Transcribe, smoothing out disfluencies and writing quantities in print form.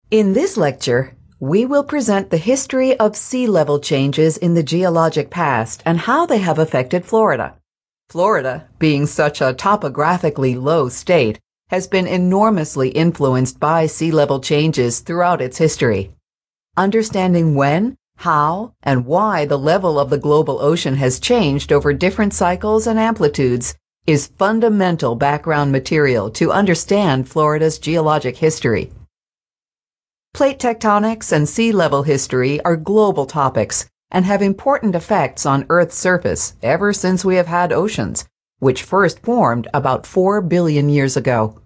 In this lecture, we will present the history of sea level changes in the geologic past and how they have affected Florida. Florida, being such a topographically low state, has been enormously influenced by sea level changes throughout its history. Understanding when, how, and why the level of the global ocean has changed over different cycles and amplitudes is fundamental background material to understand Florida's geologic history. Plate tectonics and sea level history are global topics and have important effects on Earth's surface ever since we have had oceans, which first formed about 4 billion years ago.